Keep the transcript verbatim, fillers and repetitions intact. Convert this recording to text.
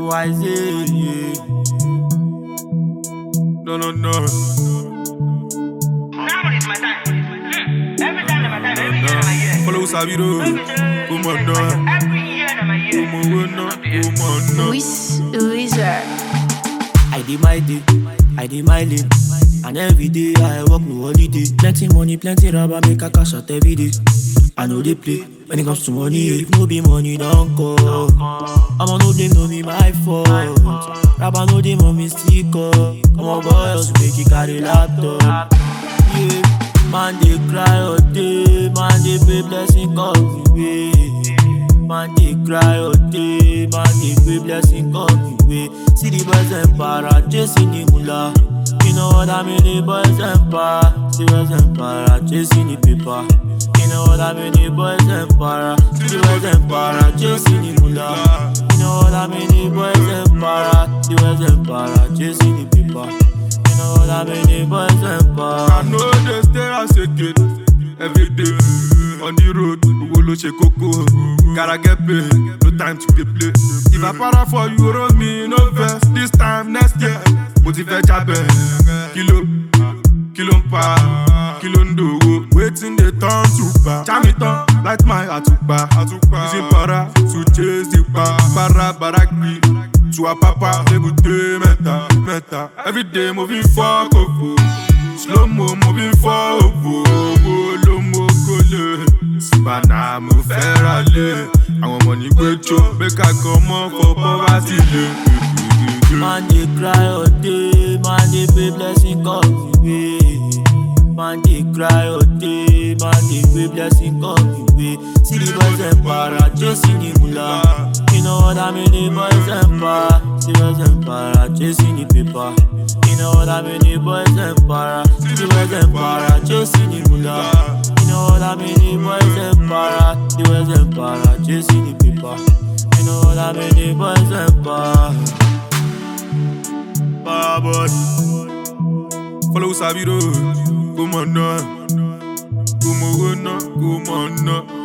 wise, yeah. No, no, no. Now is my time. Hmm. Every time is my time. Every year is my year. Follow Sabido. Come on, no. Every year is my year. Come on, no. Come on, no. Luis Wizard. I did my day, I did my lane. And every day I work no holiday. Plenty money, plenty rubber, make a cash out every day. I know they play when it comes to money. If no be money, don't call. I'ma know them, no be my fault. Rabba know them, mommy stick up. Come on, boys, make it carry laptop. Yeah, man they cry all day, man they pray blessing come the way. Man they cry all day, man they pray blessing come the way. See the boys and para, chasing the mullah. You know what I mean, the boys and para. See the boys and para, chasing the paper. You know what I mean, the boys and para. See the boys and para, chasing the mullah. You know what I mean, the boys and para. See the boys and para, chasing the paper. You know what I mean, the boys and para. I know they stay as a kid every day on the road. We will shake coco. Gotta get paid, no time to play. If I para for you, roll me no verse. This time next year, motivate jabe. Kilo, kilo pa, kilo ndo. Waiting the turn to pa. Jam it on, light my atupa. Using para to chase the pa. Para barakbi. To a papa, they would do meta, meta. Every day moving for coco. Slow mo moving for obo. Low mo gole. Sibana mo ferale. I want money great job. Make I come on for poverty. Man they cry all day, man they pray blessing come the way. Man they cry all day, man they pray blessing come the way. See the boys and para, chasing the mullah. You know what I mean, the boys and para. See the boys and para, chasing the paper. You know what I mean, the boys and para. See the boys and para, chasing the mullah. You know what I mean, the boys and para. The boys and para, chasing the paper. You know what I mean, the boys and para. Para boy, follow Sabido. Come on, no. Come on, no. Come on, no.